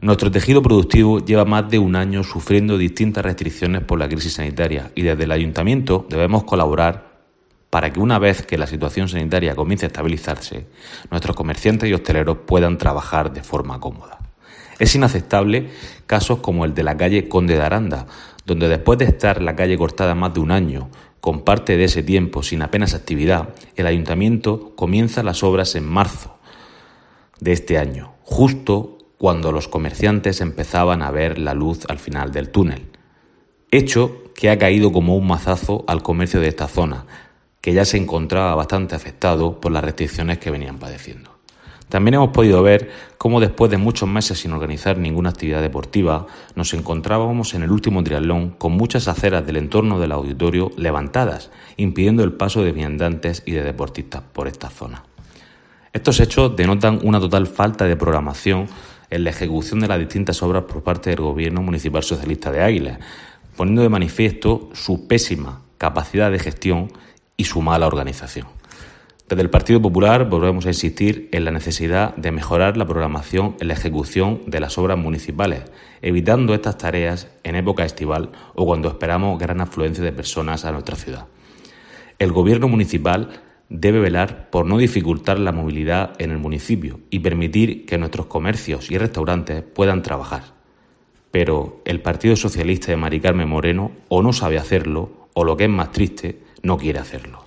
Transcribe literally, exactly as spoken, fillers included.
Nuestro tejido productivo lleva más de un año sufriendo distintas restricciones por la crisis sanitaria y desde el Ayuntamiento debemos colaborar para que una vez que la situación sanitaria comience a estabilizarse, nuestros comerciantes y hosteleros puedan trabajar de forma cómoda. Es inaceptable casos como el de la calle Conde de Aranda, donde después de estar la calle cortada más de un año, con parte de ese tiempo sin apenas actividad, el Ayuntamiento comienza las obras en marzo de este año, justo cuando los comerciantes empezaban a ver la luz al final del túnel. Hecho que ha caído como un mazazo al comercio de esta zona, que ya se encontraba bastante afectado por las restricciones que venían padeciendo. También hemos podido ver cómo después de muchos meses sin organizar ninguna actividad deportiva, nos encontrábamos en el último triatlón con muchas aceras del entorno del auditorio levantadas, impidiendo el paso de viandantes y de deportistas por esta zona. Estos hechos denotan una total falta de programación en la ejecución de las distintas obras por parte del Gobierno Municipal Socialista de Águilas, poniendo de manifiesto su pésima capacidad de gestión y su mala organización. Desde el Partido Popular volvemos a insistir en la necesidad de mejorar la programación en la ejecución de las obras municipales, evitando estas tareas en época estival o cuando esperamos gran afluencia de personas a nuestra ciudad. El Gobierno municipal debe velar por no dificultar la movilidad en el municipio y permitir que nuestros comercios y restaurantes puedan trabajar. Pero el Partido Socialista de Mari Carmen Moreno o no sabe hacerlo o, lo que es más triste, no quiere hacerlo.